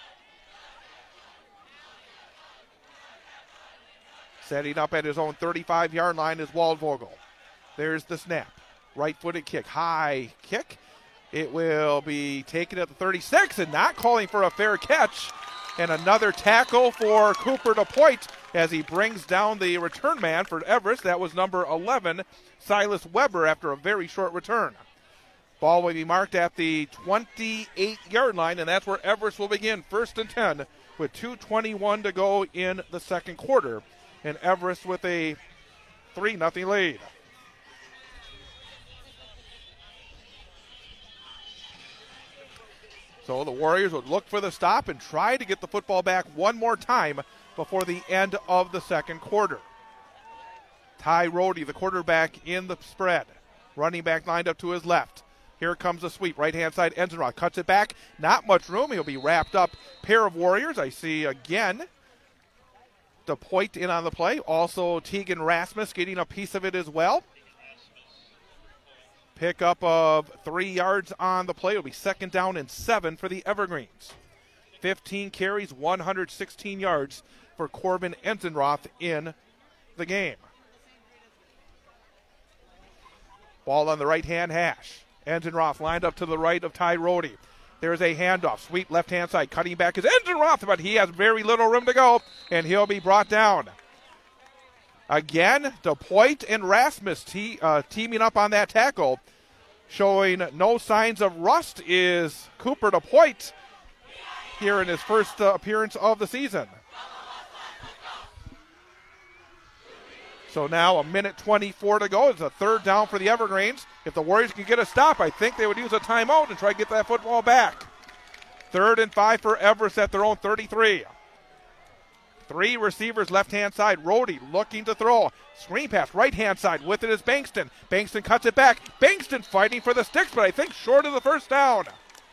Setting up at his own 35-yard line is Waldvogel. There's the snap. Right-footed kick. High kick. It will be taken at the 36 and not calling for a fair catch. And another tackle for Cooper DePoit as he brings down the return man for Everest. That was number 11, Silas Weber, after a very short return. Ball will be marked at the 28-yard line, and that's where Everest will begin. 1st and 10 with 2:21 to go in the second quarter. And Everest with a 3-0 lead. So the Warriors would look for the stop and try to get the football back one more time before the end of the second quarter. Ty Rohde, the quarterback, in the spread. Running back lined up to his left. Here comes the sweep. Right-hand side, Enzenroth cuts it back. Not much room. He'll be wrapped up. Pair of Warriors. I see again DePoit in on the play. Also Tegan Rasmus getting a piece of it as well. Pickup of 3 yards on the play. It'll be 2nd down and 7 for the Evergreens. 15 carries, 116 yards for Corbin Enzenroth in the game. Ball on the right-hand hash. Enzenroth lined up to the right of Ty Rohde. There's a handoff. Sweep left-hand side. Cutting back is Enzenroth, but he has very little room to go, and he'll be brought down. Again, DePoit and Rasmus teaming up on that tackle. Showing no signs of rust is Cooper DePoit here in his first appearance of the season. So now 1:24 to go. It's a 3rd down for the Evergreens. If the Warriors can get a stop, I think they would use a timeout and try to get that football back. 3rd and 5 for Everest at their own 33. 3 receivers left-hand side. Rohde looking to throw. Screen pass right-hand side. With it is Bankston. Bankston cuts it back. Bankston fighting for the sticks, but I think short of the first down.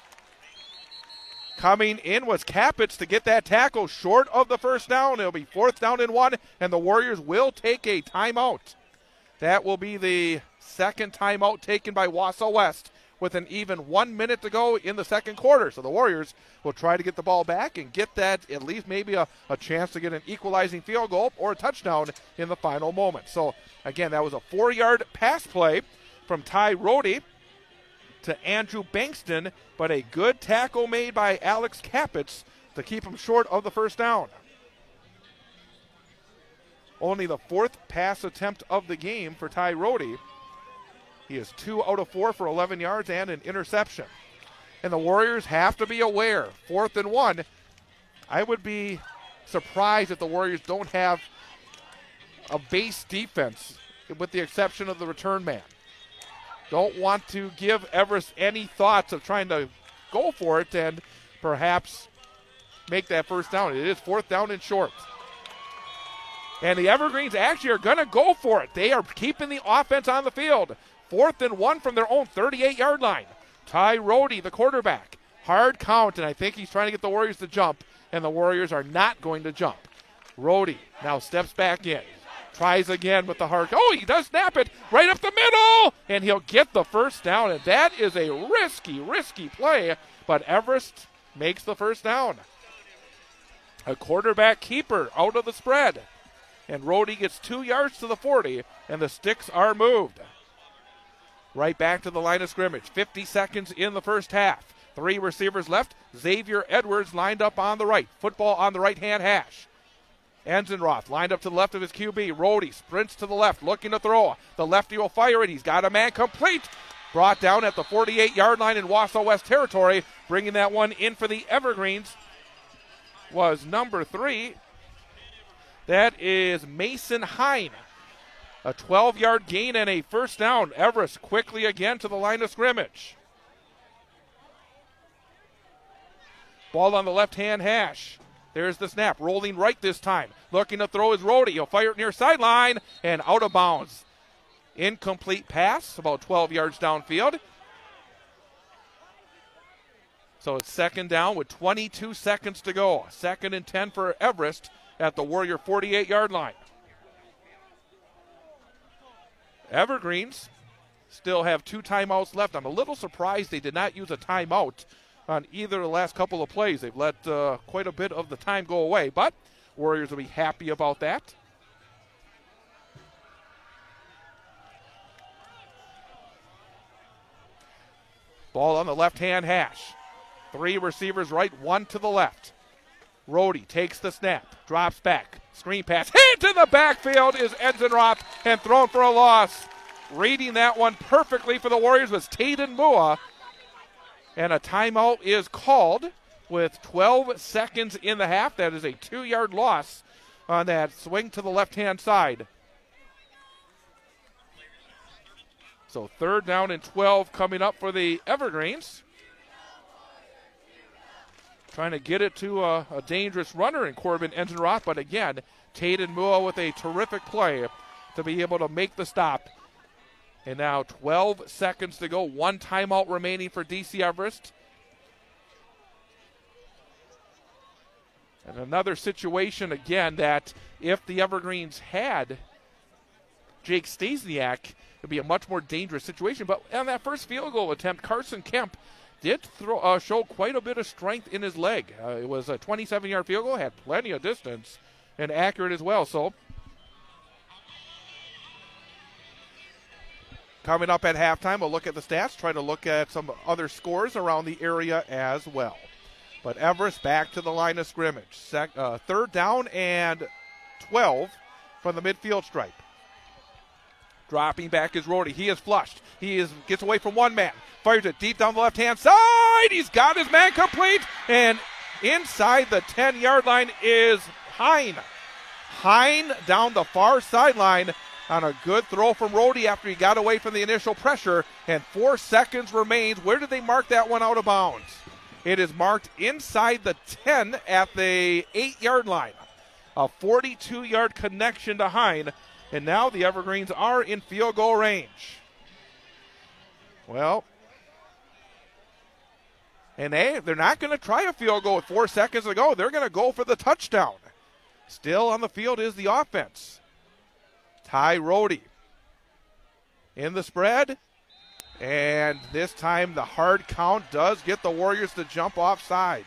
Coming in was Capitz to get that tackle short of the first down. It'll be 4th down and 1, and the Warriors will take a timeout. That will be the second timeout taken by Wausau West with an even 1 minute to go in the second quarter. So the Warriors will try to get the ball back and get that at least maybe a chance to get an equalizing field goal or a touchdown in the final moment. So, again, that was a 4-yard pass play from Ty Rohde to Andrew Bankston, but a good tackle made by Alex Capitz to keep him short of the first down. Only the 4th pass attempt of the game for Ty Rohde. He is 2 out of 4 for 11 yards and an interception. And the Warriors have to be aware. 4th and 1. I would be surprised if the Warriors don't have a base defense with the exception of the return man. Don't want to give Everest any thoughts of trying to go for it and perhaps make that first down. It is 4th down and short. And the Evergreens actually are going to go for it. They are keeping the offense on the field. 4th and 1 from their own 38-yard line. Ty Rohde, the quarterback. Hard count, and I think he's trying to get the Warriors to jump, and the Warriors are not going to jump. Rohde now steps back in. Tries again with the hard. Oh, he does snap it right up the middle, and he'll get the first down, and that is a risky play, but Everest makes the first down. A quarterback keeper out of the spread, and Rohde gets 2 yards to the 40, and the sticks are moved. Right back to the line of scrimmage. 50 seconds in the first half. 3 receivers left. Xavier Edwards lined up on the right. Football on the right-hand hash. Enzenroth lined up to the left of his QB. Rhodey sprints to the left, looking to throw. The lefty will fire it. He's got a man complete. Brought down at the 48-yard line in Wausau West territory. Bringing that one in for the Evergreens was number 3. That is Mason Hine. A 12-yard gain and a first down. Everest quickly again to the line of scrimmage. Ball on the left-hand hash. There's the snap. Rolling right this time. Looking to throw his Rhodey. He'll fire it near sideline and out of bounds. Incomplete pass, about 12 yards downfield. So it's second down with 22 seconds to go. 2nd and 10 for Everest at the Warrior 48-yard line. Evergreens still have 2 timeouts left. I'm a little surprised they did not use a timeout on either of the last couple of plays. They've let quite a bit of the time go away, but Warriors will be happy about that. Ball on the left-hand hash. 3 receivers right, 1 to the left. Rhodey takes the snap, drops back, screen pass, hit to the backfield is Enzenroth and thrown for a loss. Reading that one perfectly for the Warriors was Tayden Mua. And a timeout is called with 12 seconds in the half. That is a 2-yard loss on that swing to the left-hand side. So 3rd down and 12 coming up for the Evergreens. Trying to get it to a dangerous runner in Corbin Enzenroth, but again, Tayden Mua with a terrific play to be able to make the stop. And now 12 seconds to go. 1 timeout remaining for DC Everest. And another situation again that if the Evergreens had Jake Stasiak, it would be a much more dangerous situation. But on that first field goal attempt, Carson Kemp did show quite a bit of strength in his leg. It was a 27-yard field goal, had plenty of distance and accurate as well. So coming up at halftime, we'll look at the stats, try to look at some other scores around the area as well. But Everest back to the line of scrimmage. 3rd down and 12 from the midfield stripe. Dropping back is Rhodey. He is flushed. Gets away from one man. Fires it deep down the left-hand side. He's got his man complete. And inside the 10-yard line is Hine. Hine down the far sideline on a good throw from Rhodey after he got away from the initial pressure. And 4 seconds remains. Where did they mark that one out of bounds? It is marked inside the 10 at the 8-yard line. A 42-yard connection to Hine. And now the Evergreens are in field goal range. Well, and they're not going to try a field goal with 4 seconds to go. They're going to go for the touchdown. Still on the field is the offense. Ty Rhodey in the spread. And this time the hard count does get the Warriors to jump offside.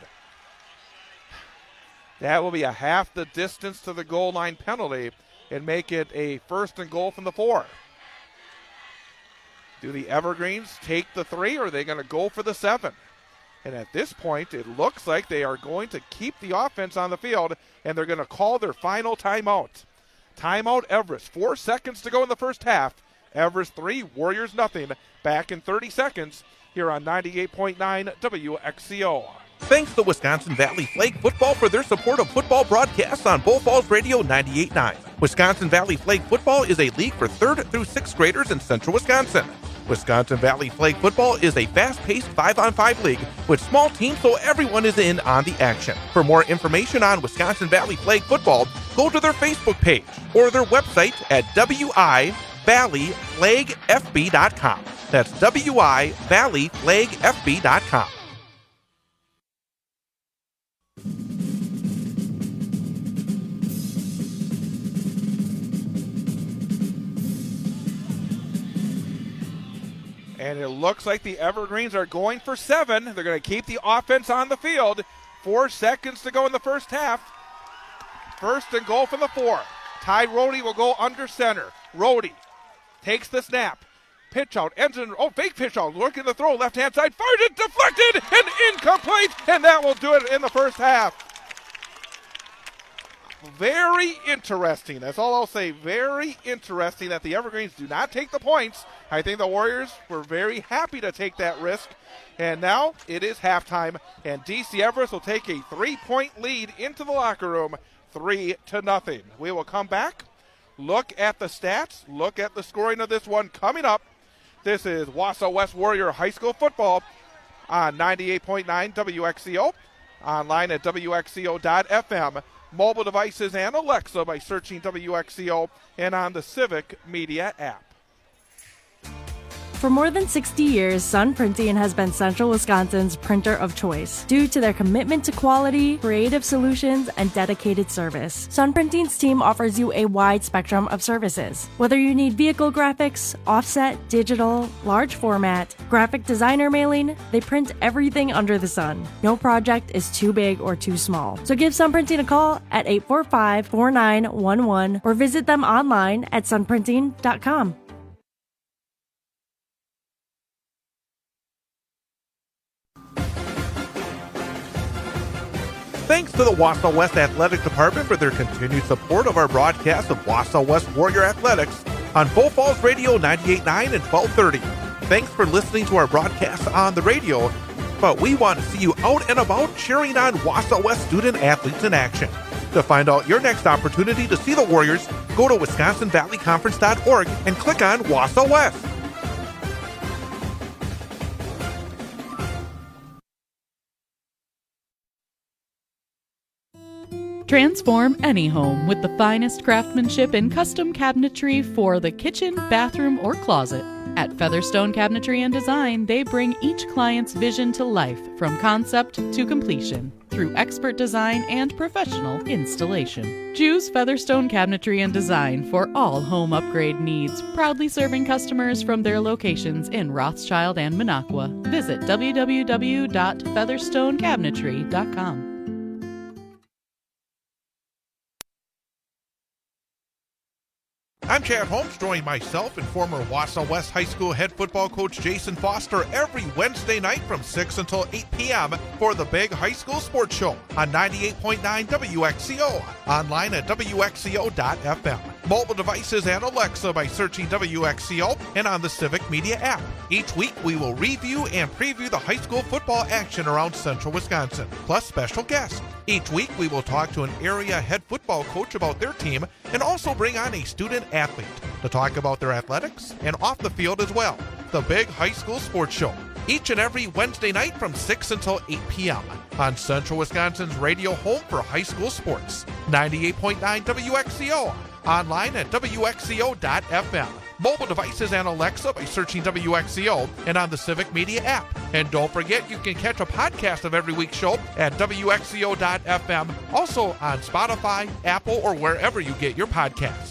That will be a half the distance to the goal line penalty and make it a 1st and goal from the 4. Do the Evergreens take the 3 or are they going to go for the 7? And at this point, it looks like they are going to keep the offense on the field and they're going to call their final timeout. Timeout Everest. 4 seconds to go in the first half. Everest 3, Warriors nothing. Back in 30 seconds here on 98.9 WXCO. Thanks to Wisconsin Valley Flag Football for their support of football broadcasts on Bull Falls Radio 98.9. Wisconsin Valley Flag Football is a league for 3rd through 6th graders in central Wisconsin. Wisconsin Valley Flag Football is a fast-paced 5-on-5 league with small teams so everyone is in on the action. For more information on Wisconsin Valley Flag Football, go to their Facebook page or their website at wivalleyflagfb.com. That's wivalleyflagfb.com. And it looks like the Evergreens are going for 7. They're going to keep the offense on the field. 4 seconds to go in the first half. 1st and goal from the 4. Ty Rhodey will go under center. Rhodey takes the snap. pitch out, fake pitch out, looking to throw, left-hand side, fired it, deflected, and incomplete, and that will do it in the first half. Very interesting. That's all I'll say. Very interesting that the Evergreens do not take the points. I think the Warriors were very happy to take that risk. And now it is halftime, and DC Everest will take a 3-point lead into the locker room, 3-0. We will come back, look at the stats, look at the scoring of this one coming up. This is Wausau West Warrior High School football on 98.9 WXCO, online at WXCO.FM, mobile devices and Alexa by searching WXCO, and on the Civic Media app. For more than 60 years, Sun Printing has been Central Wisconsin's printer of choice due to their commitment to quality, creative solutions, and dedicated service. Sun Printing's team offers you a wide spectrum of services. Whether you need vehicle graphics, offset, digital, large format, graphic designer mailing, they print everything under the sun. No project is too big or too small. So give Sun Printing a call at 845-4911 or visit them online at sunprinting.com. Thanks to the Wausau West Athletic Department for their continued support of our broadcast of Wausau West Warrior Athletics on Bull Falls Radio 98.9 and 1230. Thanks for listening to our broadcast on the radio, but we want to see you out and about cheering on Wausau West student athletes in action. To find out your next opportunity to see the Warriors, go to WisconsinValleyConference.org and click on Wausau West. Transform any home with the finest craftsmanship in custom cabinetry for the kitchen, bathroom, or closet. At Featherstone Cabinetry and Design, they bring each client's vision to life from concept to completion through expert design and professional installation. Choose Featherstone Cabinetry and Design for all home upgrade needs, proudly serving customers from their locations in Rothschild and Minocqua. Visit www.featherstonecabinetry.com. I'm Chad Holmes, joining myself and former Wausau West High School head football coach Jason Foster every Wednesday night from 6 until 8 p.m. for the Big High School Sports Show on 98.9 WXCO, online at WXCO.FM, mobile devices and Alexa by searching WXCO, and on the Civic Media app. Each week we will review and preview the high school football action around Central Wisconsin, plus special guests. Each week we will talk to an area head football coach about their team and also bring on a student athlete to talk about their athletics and off the field as well. The Big High School Sports Show, each and every Wednesday night from 6 until 8 p.m. on Central Wisconsin's radio home for high school sports, 98.9 WXCO, online at WXCO.FM, mobile devices and Alexa by searching WXCO, and on the Civic Media app. And don't forget, you can catch a podcast of every week's show at WXCO.FM, also on Spotify, Apple, or wherever you get your podcasts.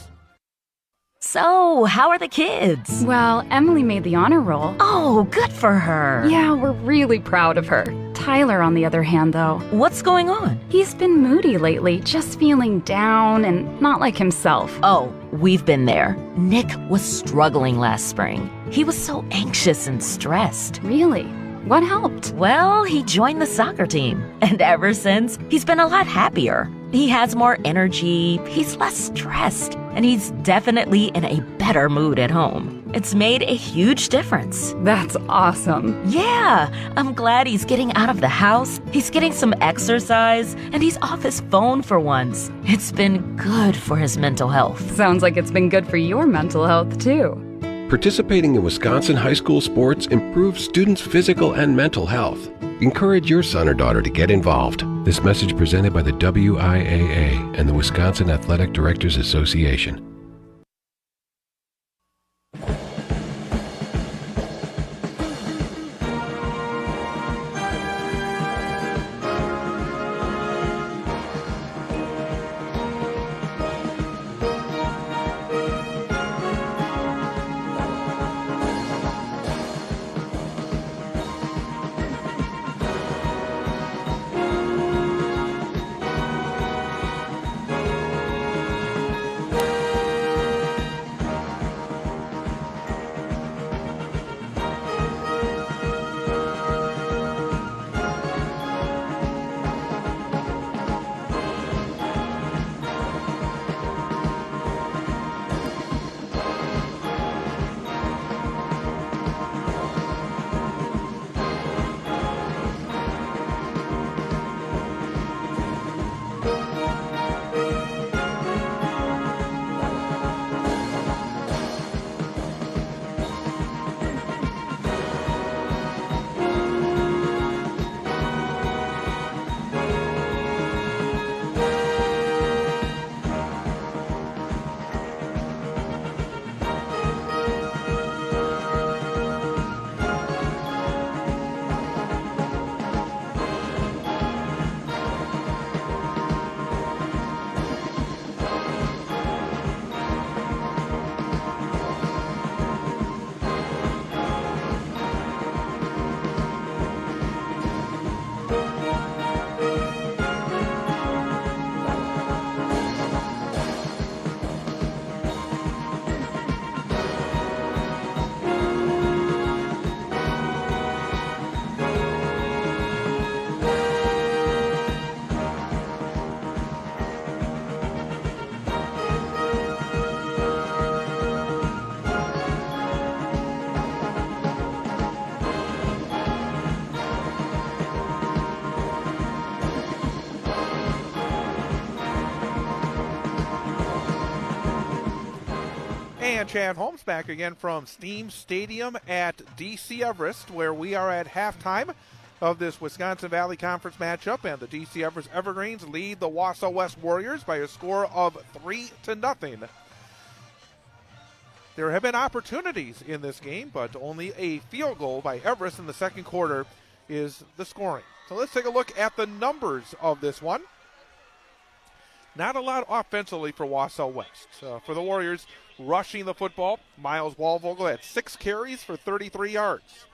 So, how are the kids? Well, Emily made the honor roll. Oh, good for her. Yeah, we're really proud of her. Tyler, on the other hand, though. What's going on? He's been moody lately, just feeling down and not like himself. Oh, we've been there. Nick was struggling last spring. He was so anxious and stressed. Really? What helped? Well, he joined the soccer team. And ever since, he's been a lot happier. He has more energy, he's less stressed, and he's definitely in a better mood at home. It's made a huge difference. That's awesome. Yeah, I'm glad he's getting out of the house, he's getting some exercise, and he's off his phone for once. It's been good for his mental health. Sounds like it's been good for your mental health, too. Participating in Wisconsin high school sports improves students' physical and mental health. Encourage your son or daughter to get involved. This message presented by the WIAA and the Wisconsin Athletic Directors Association. And Chad Holmes back again from Steam Stadium at DC Everest, where we are at halftime of this Wisconsin Valley Conference matchup, and the DC Everest Evergreens lead the Wausau West Warriors by a score of 3-0. There have been opportunities in this game, but only a field goal by Everest in the second quarter is the scoring. So let's take a look at the numbers of this one. Not a lot offensively for Wausau West. For the Warriors, rushing the football, Miles Waldvogel had 6 carries for 33 yards.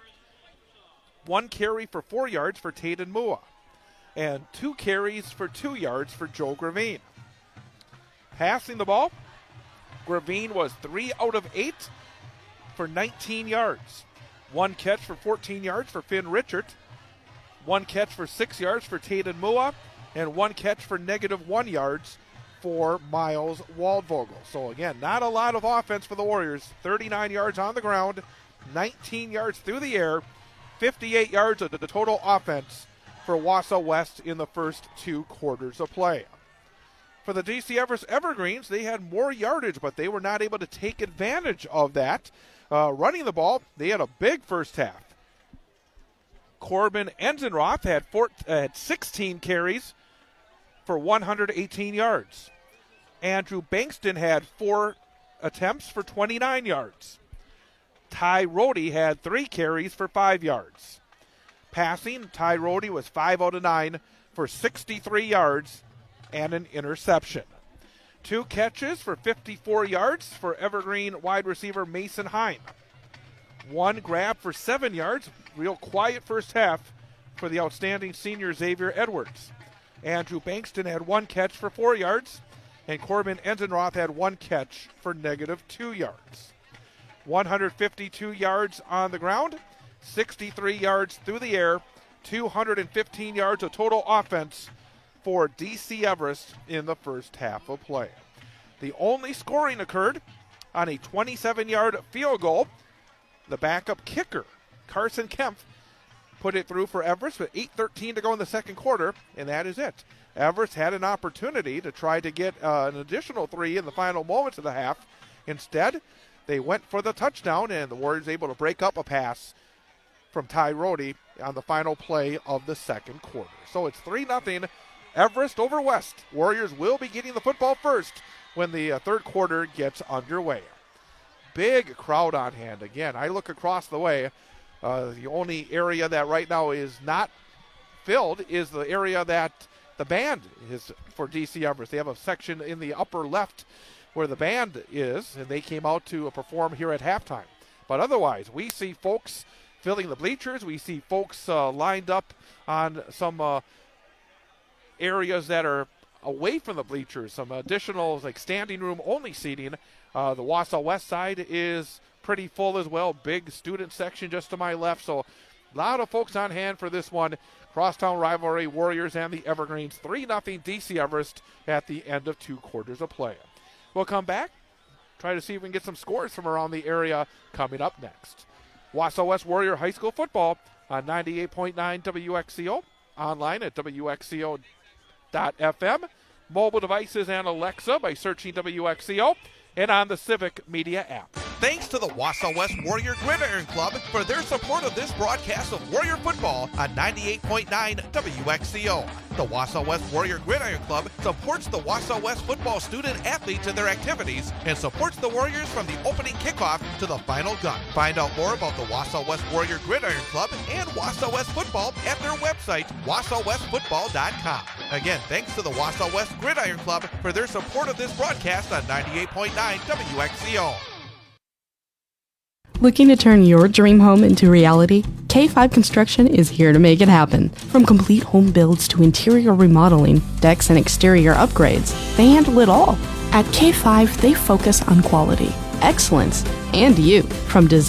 1 carry for 4 yards for Taden Mua. And 2 carries for 2 yards for Joe Gravine. Passing the ball, Gravine was 3 out of 8 for 19 yards. 1 catch for 14 yards for Finn Richard. 1 catch for 6 yards for Taden Mua. And 1 catch for -1 yards for Miles Waldvogel. So again, not a lot of offense for the Warriors. 39 yards on the ground, 19 yards through the air, 58 yards of the total offense for Wausau West in the first 2 quarters of play. For the DC Everest Evergreens, they had more yardage, but they were not able to take advantage of that. Running the ball, they had a big first half. Corbin Enzenroth had 16 carries for 118 yards. Andrew Bankston had 4 attempts for 29 yards. Ty Rohde had 3 carries for 5 yards. Passing, Ty Rohde was 5 out of 9 for 63 yards and an interception. 2 catches for 54 yards for Evergreen wide receiver Mason Heim. 1 grab for 7 yards, real quiet first half for the outstanding senior Xavier Edwards. Andrew Bankston had 1 catch for 4 yards, and Corbin Enzenroth had 1 catch for -2 yards. 152 yards on the ground, 63 yards through the air, 215 yards of total offense for DC Everest in the first half of play. The only scoring occurred on a 27-yard field goal. The backup kicker, Carson Kempf, put it through for Everest with 8:13 to go in the second quarter, and that is it. Everest had an opportunity to try to get an additional 3 in the final moments of the half. Instead, they went for the touchdown, and the Warriors able to break up a pass from Ty Rohde on the final play of the second quarter. So it's 3-0, Everest over West. Warriors will be getting the football first when the third quarter gets underway. Big crowd on hand. Again, I look across the way. The only area that right now is not filled is the area that the band is for DC Everest. They have a section in the upper left where the band is, and they came out to perform here at halftime. But otherwise, we see folks filling the bleachers. We see folks lined up on some areas that are away from the bleachers, some additional like standing room only seating. The Wausau West side is pretty full as well. Big student section just to my left. So a lot of folks on hand for this one. Crosstown rivalry, Warriors and the Evergreens. 3-0 DC Everest at the end of 2 quarters of play. We'll come back, try to see if we can get some scores from around the area coming up next. Wausau West Warrior High School football on 98.9 WXCO, online at WXCO.FM, mobile devices and Alexa by searching WXCO, and on the Civic Media app. Thanks to the Wausau West Warrior Gridiron Club for their support of this broadcast of Warrior football on 98.9 WXCO. The Wausau West Warrior Gridiron Club supports the Wausau West football student athletes in their activities and supports the Warriors from the opening kickoff to the final gun. Find out more about the Wausau West Warrior Gridiron Club and Wausau West football at their website, wausauwestfootball.com. Again, thanks to the Wausau West Gridiron Club for their support of this broadcast on 98.9 WXCO. Looking to turn your dream home into reality? K5 Construction is here to make it happen. From complete home builds to interior remodeling, decks and exterior upgrades, they handle it all. At K5, they focus on quality, excellence, and you. From design